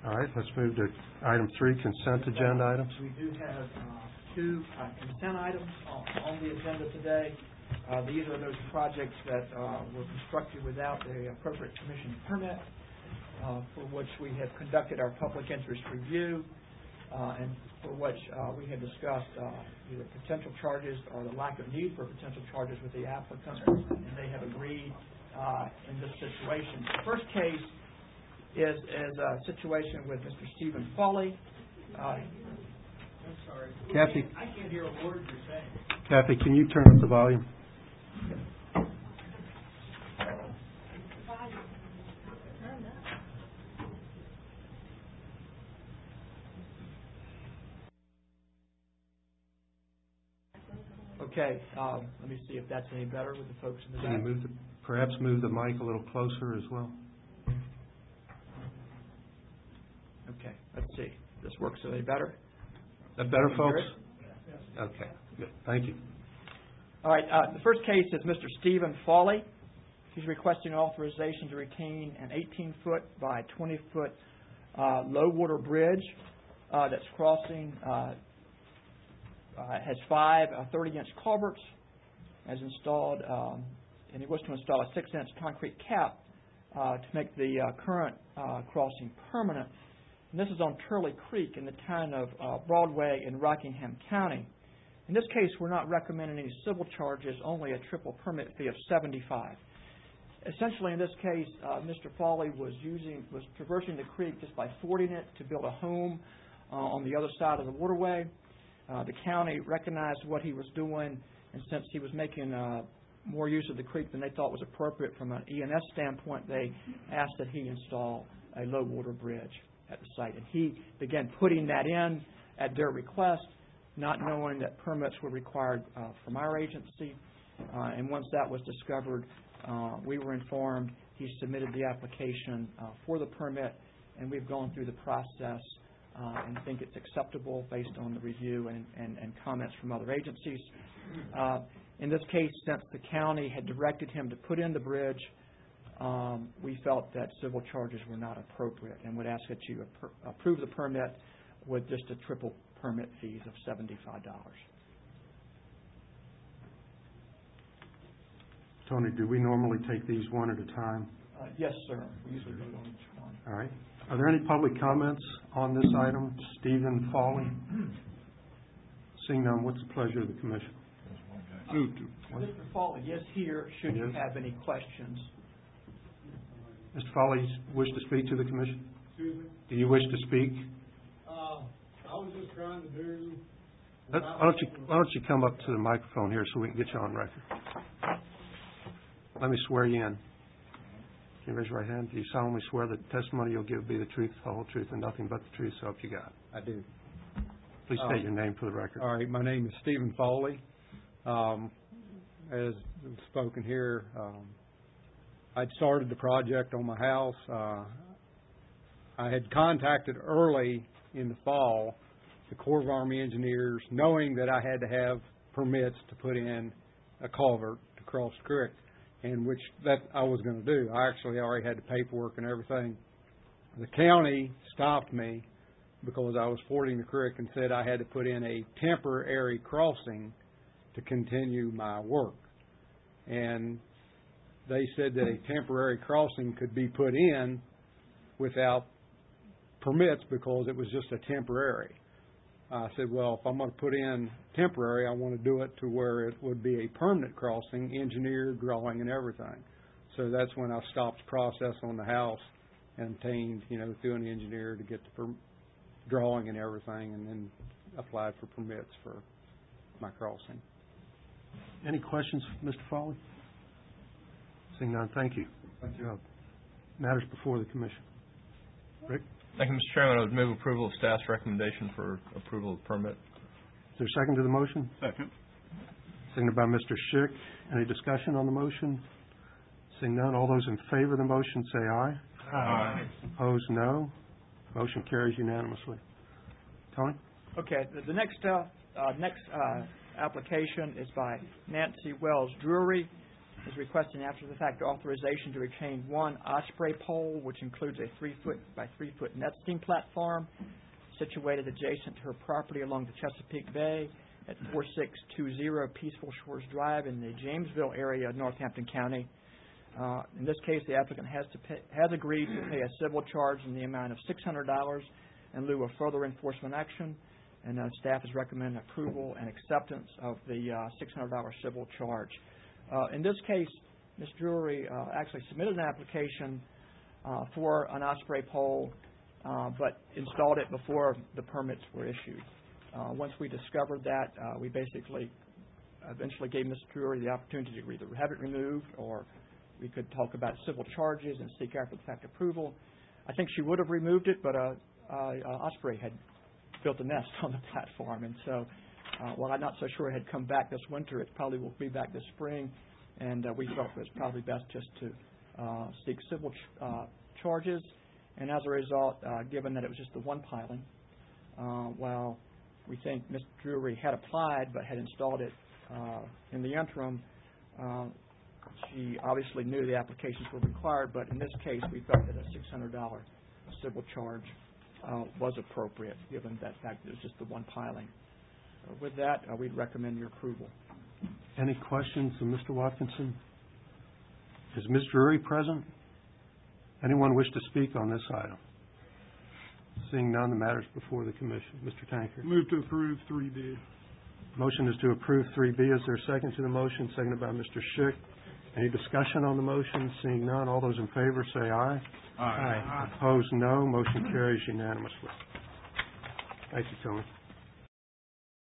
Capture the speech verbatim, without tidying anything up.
All right, let's move to item three, consent agenda items. We do have uh, two uh, consent items on, on the agenda today. Uh, these are those projects that uh, were constructed without the appropriate commission permit, uh, for which we have conducted our public interest review, uh, and for which uh, we have discussed uh, either potential charges or the lack of need for potential charges with the applicant, and they have agreed uh, in this situation. The first case is, is a situation with Mister Stephen Foley. Uh, I'm sorry. Kathy. I can't hear a word you're saying. Kathy, can you turn up the volume? Okay, um, let me see if that's any better with the folks in the back. Can you move the, perhaps move the mic a little closer as well? Okay, let's see. This works any better? That better, Can you folks? hear it? Okay, good. Thank you. All right, uh, the first case is Mister Stephen Foley. He's requesting authorization to retain an eighteen-foot by twenty-foot uh, low-water bridge uh, that's crossing, uh, uh, has five uh, thirty-inch culverts, has installed, um, and he wants to install a six-inch concrete cap uh, to make the uh, current uh, crossing permanent. And this is on Turley Creek in the town of uh, Broadway in Rockingham County. In this case, we're not recommending any civil charges, only a triple permit fee of seventy-five dollars. Essentially, in this case, uh, Mister Foley was using was traversing the creek just by fording it to build a home uh, on the other side of the waterway. Uh, the county recognized what he was doing, and since he was making uh, more use of the creek than they thought was appropriate from an E and S standpoint, they asked that he install a low water bridge at the site. And he began putting that in at their request, not knowing that permits were required uh, from our agency. Uh, and once that was discovered, uh, we were informed. He submitted the application uh, for the permit, and we've gone through the process uh, and think it's acceptable based on the review and, and, and comments from other agencies. Uh, in this case, since the county had directed him to put in the bridge, um, we felt that civil charges were not appropriate and would ask that you appro- approve the permit with just a triple permit fees of seventy-five dollars. Tony, do we normally take these one at a time? Uh, yes, sir. We usually vote on each one. All right. Are there any public comments on this item? Stephen Foley? Seeing none, what's the pleasure of the commission? Move to. Mister Foley is here should you have any questions. Mister Foley, wish to speak to the commission? Excuse me? Do you wish to speak? Uh, I was just trying to do... Let, why, don't you, why don't you come up to the microphone here so we can get you on record? Let me swear you in. Can you raise your right hand? Do you solemnly swear that the testimony you'll give will be the truth, the whole truth, and nothing but the truth, so help you God? I do. Please state uh, your name for the record. All right. My name is Stephen Foley. Um, as spoken here, um, I'd started the project on my house. Uh, I had contacted early in the fall the Corps of Army Engineers, knowing that I had to have permits to put in a culvert to cross the creek, and which that I was going to do. I actually already had the paperwork and everything. The county stopped me because I was fording the creek and said I had to put in a temporary crossing to continue my work. And they said that a temporary crossing could be put in without permits because it was just a temporary. I said, well, if I'm going to put in temporary, I want to do it to where it would be a permanent crossing, engineered, drawing, and everything. So that's when I stopped the process on the house and obtained, you know, through an engineer to get the per- drawing and everything, and then applied for permits for my crossing. Any questions, Mister Foley? Seeing none, thank you. Thank you. Uh, matters before the commission. Rick? Thank you, Mister Chairman. I would move approval of staff's recommendation for approval of the permit. Is there a second to the motion? Second. Seconded by Mister Schick. Any discussion on the motion? Seeing none, all those in favor of the motion say aye. Aye. Opposed, no. Motion carries unanimously. Tony? Okay. The, the next uh, uh, next uh, application is by Nancy Wells Drury. is requesting after-the-fact authorization to retain one osprey pole, which includes a three-foot by three-foot net steam platform situated adjacent to her property along the Chesapeake Bay at four six two zero Peaceful Shores Drive in the Jamesville area of Northampton County. Uh, in this case, the applicant has to pay, has agreed to pay a civil charge in the amount of six hundred dollars in lieu of further enforcement action, and uh, staff is recommending approval and acceptance of the uh, six hundred dollars civil charge. Uh, in this case, Miz Drury uh, actually submitted an application uh, for an osprey pole, uh, but installed it before the permits were issued. Uh, once we discovered that, uh, we basically eventually gave Miz Drury the opportunity to either have it removed, or we could talk about civil charges and seek after-the-fact approval. I think she would have removed it, but uh, uh, uh, osprey had built a nest on the platform, and so uh, while I'm not so sure it had come back this winter, it probably will be back this spring, and uh, we felt it was probably best just to uh, seek civil ch- uh, charges. And as a result, uh, given that it was just the one piling, uh, while we think Miz Drury had applied but had installed it uh, in the interim, uh, she obviously knew the applications were required, but in this case we felt that a six hundred dollars civil charge uh, was appropriate, given that fact that it was just the one piling. Uh, with that, uh, we'd recommend your approval. Any questions of Mister Watkinson? Is Miz Drury present? Anyone wish to speak on this item? Seeing none, the matter is before the commission. Mister Tanker. Move to approve three B. Motion is to approve three B. Is there a second to the motion? Seconded by Mister Schick. Any discussion on the motion? Seeing none, all those in favor say aye. Aye. Opposed, no. Motion carries unanimously. Thank you, Tony.